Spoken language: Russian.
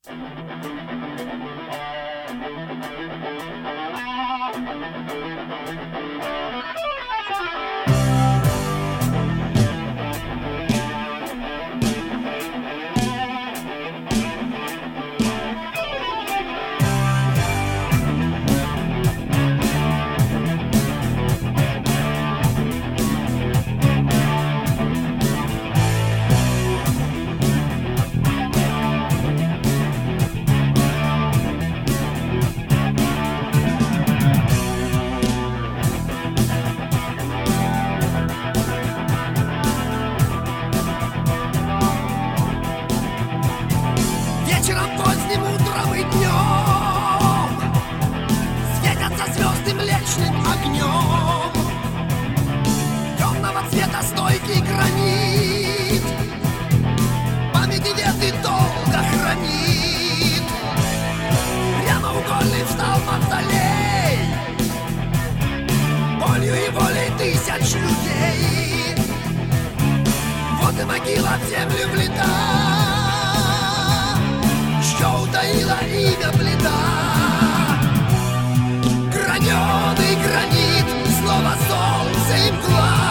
Вечером, поздним утром и днем светятся звезды млечным огнем. Темного цвета стойкий гранит памяти веды долго хранит. Прямоугольный встал мавзолей болью и волей тысяч людей. Вот и могила в землю влета, что утаила имя плита. Граненый гранит, снова солнце и мгла.